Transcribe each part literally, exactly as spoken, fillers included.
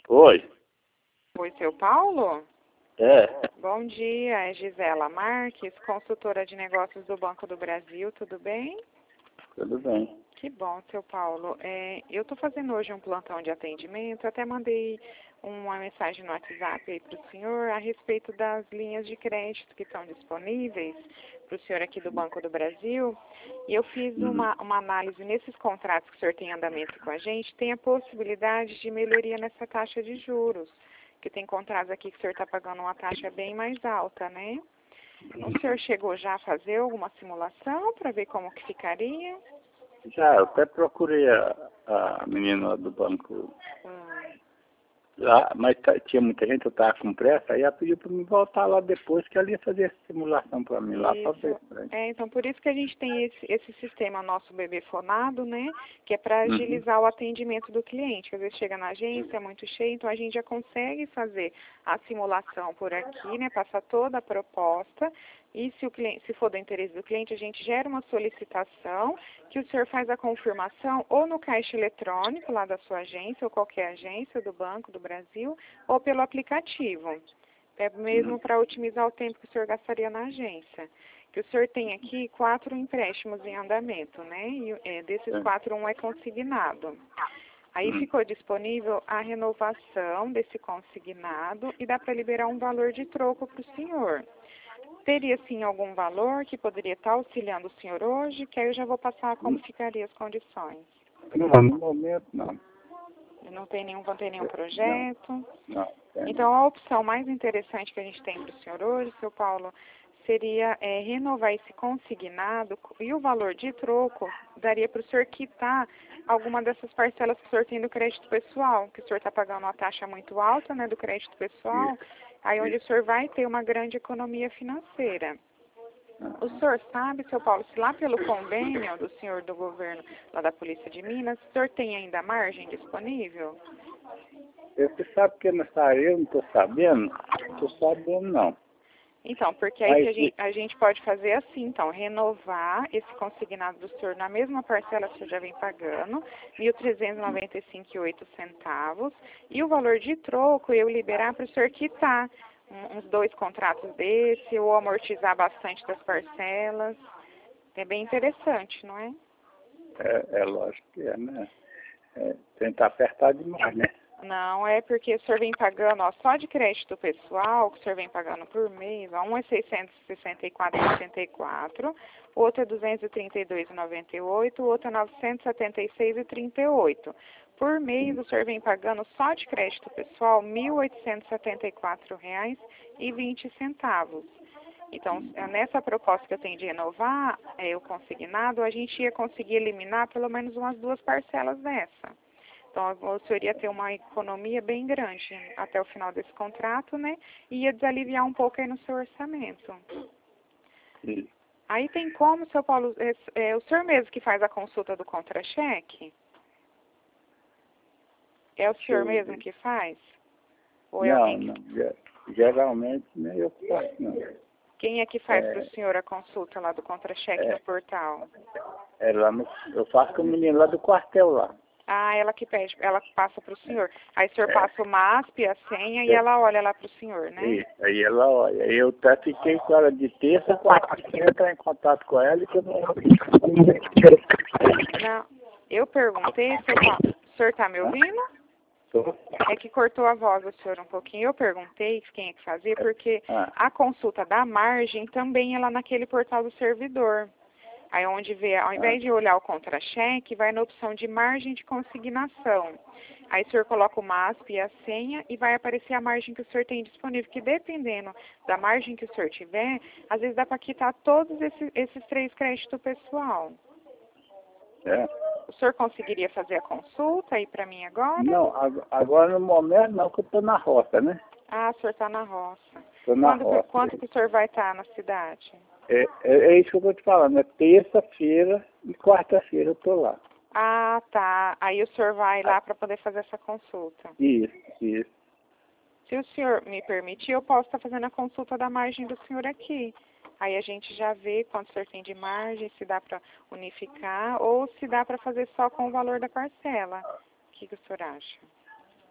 Oi. Oi, seu Paulo? É. Bom dia, é Gisela Marques, consultora de negócios do Banco do Brasil, tudo bem? Tudo bem. Que bom, seu Paulo. É, eu estou fazendo hoje um plantão de atendimento, até mandei uma mensagem no WhatsApp aí para o senhor a respeito das linhas de crédito que estão disponíveis para o senhor aqui do Banco do Brasil. E eu fiz Uhum. uma, uma análise nesses contratos que o senhor tem em andamento com a gente, tem a possibilidade de melhoria nessa taxa de juros, que tem contratos aqui que o senhor está pagando uma taxa bem mais alta, né? O senhor chegou já a fazer alguma simulação para ver como que ficaria? Já, eu até procurei a, a menina do banco Hum. lá, mas tá- tinha muita gente, eu estava com pressa, aí ela pediu para me voltar lá depois, que ela ia fazer essa simulação para mim lá para ver. Isso. É, então, por isso que a gente tem esse, esse sistema nosso bebê fonado, né? Que é para Uhum. agilizar o atendimento do cliente. Que às vezes chega na agência, é muito cheio, então a gente já consegue fazer a simulação por aqui, né? Passar toda a proposta. E se, o cliente, se for do interesse do cliente, a gente gera uma solicitação que o senhor faz a confirmação ou no caixa eletrônico lá da sua agência, ou qualquer agência do Banco do Brasil, ou pelo aplicativo. É mesmo para otimizar o tempo que o senhor gastaria na agência. Que o senhor tem aqui quatro empréstimos em andamento, né? E é, desses É. quatro, um é consignado. Aí Hum. ficou disponível a renovação desse consignado e dá para liberar um valor de troco para o senhor. Teria, sim, algum valor que poderia estar auxiliando o senhor hoje, que aí eu já vou passar como ficariam as condições. Não, no momento não. Não tem nenhum, não tem nenhum Não, projeto? não. Tem Então, não. a opção mais interessante que a gente tem para o senhor hoje, seu Paulo, seria é, renovar esse consignado e o valor de troco daria para o senhor quitar alguma dessas parcelas que o senhor tem do crédito pessoal, que o senhor está pagando uma taxa muito alta, né, do crédito pessoal, aí onde o senhor vai ter uma grande economia financeira. O senhor sabe, seu Paulo, se lá pelo convênio do senhor do governo, lá da Polícia de Minas, o senhor tem ainda margem disponível? Você sabe que não está eu, não estou sabendo? Estou sabendo não. Então, porque aí Mas se a, gente, a gente pode fazer assim, então, renovar esse consignado do senhor na mesma parcela que o senhor já vem pagando, mil trezentos e noventa e cinco reais e oito centavos, e o valor de troco eu liberar para o senhor quitar um, uns dois contratos desse, ou amortizar bastante das parcelas. É bem interessante, não é? é, é lógico que é, né? É, tentar apertar demais, né? Não, é porque o senhor vem pagando, ó, só de crédito pessoal, que o senhor vem pagando por mês, ó, um é seiscentos e sessenta e quatro reais e sessenta e quatro centavos, o outro é duzentos e trinta e dois reais e noventa e oito centavos, o outro é novecentos e setenta e seis reais e trinta e oito centavos. Por mês, o senhor vem pagando só de crédito pessoal mil oitocentos e setenta e quatro reais e vinte centavos. Então, nessa proposta que eu tenho de renovar é, o consignado, a gente ia conseguir eliminar pelo menos umas duas parcelas dessa. Então, o senhor ia ter uma economia bem grande até o final desse contrato, né? E ia desaliviar um pouco aí no seu orçamento. Sim. Aí tem como, seu Paulo, é, é o senhor mesmo que faz a consulta do contra-cheque? É o senhor Deixa eu mesmo ver. que faz? Ou é Não, alguém que... não. ge- Geralmente nem eu faço, não. Quem é que faz para o É, senhor a consulta lá do contra-cheque no é, portal? é lá no, eu faço com o menino lá do quartel lá. Ah, ela que pede, ela passa para o senhor. Aí o senhor É, passa o MASP, a senha e é, ela olha lá para o senhor, né? isso. Aí ela olha. Aí eu até fiquei com ela de terça, quarta-feira, entrar em contato com ela e que eu não. Não, eu perguntei, seu Paulo, o senhor está me Hã? ouvindo? Tô? É que cortou a voz do senhor um pouquinho. Eu perguntei quem é que fazia, porque Ah, a consulta da margem também é lá naquele portal do servidor. Aí onde vê, ao ah, invés de olhar o contra-cheque, vai na opção de margem de consignação. Aí o senhor coloca o MASP e a senha e vai aparecer a margem que o senhor tem disponível, que dependendo da margem que o senhor tiver, às vezes dá para quitar todos esses, esses três créditos pessoal. é. O senhor conseguiria fazer a consulta aí para mim agora? Não, ag- agora no momento não, que eu tô na roça, né? Ah, o senhor está na roça. Tô na Quando, que- roça. quando que o senhor vai estar na cidade? É, é, é isso que eu tô te falando, é terça-feira e quarta-feira eu tô lá. Ah, tá. Aí o senhor vai lá para poder fazer essa consulta. Isso, isso. Se o senhor me permitir, eu posso estar fazendo a consulta da margem do senhor aqui. Aí a gente já vê quanto o senhor tem de margem, se dá para unificar ou se dá para fazer só com o valor da parcela. O que, que o senhor acha?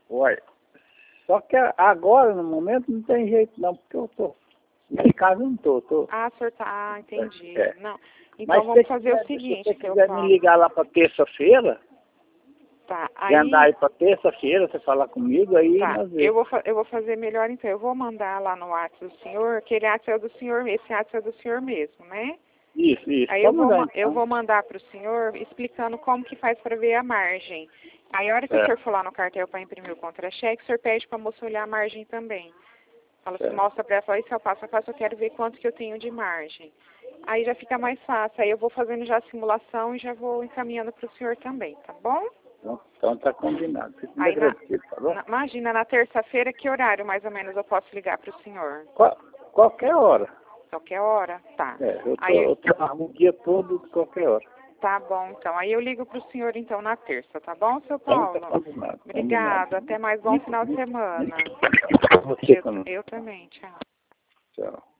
Olha, só que agora, no momento, não tem jeito não, porque eu tô... Em casa não tô, tô... Ah, o senhor tá... Ah, entendi. É. Não. Então Mas vamos se fazer quiser, o seguinte, se você seu quiser Paulo. me ligar lá para terça-feira, Tá, e andar aí... aí para terça-feira, você falar comigo, aí Tá, nós eu vemos. vou, fa- eu vou fazer melhor então. Eu vou mandar lá no WhatsApp do senhor, aquele WhatsApp é do senhor, esse WhatsApp é do senhor mesmo, né? Isso, isso. Aí eu Pode vou, mandar ma- eu então. vou mandar para o senhor explicando como que faz para ver a margem. Aí a hora que o É. senhor for lá no cartel para imprimir o contra-cheque, o senhor pede para a moça olhar a margem também. Fala assim, É. mostra para ela, fala, isso é o passo a passo, eu quero ver quanto que eu tenho de margem. Aí já fica mais fácil. Aí eu vou fazendo já a simulação e já vou encaminhando para o senhor também, tá bom? Então, então tá combinado. Fico Aí muito na, agradecido, tá bom? na- imagina, na terça-feira, que horário mais ou menos eu posso ligar para o senhor? Qual, qualquer hora. Qualquer hora? Tá. É, eu, tô, Aí, eu trabalho o dia todo, qualquer hora. tá bom, então. Aí eu ligo para o senhor, então, na terça, tá bom, seu Então tá Paulo? combinado. Obrigada. Combinado. Até mais. Bom final de semana. Você Eu, também. eu também. Tchau. Tchau.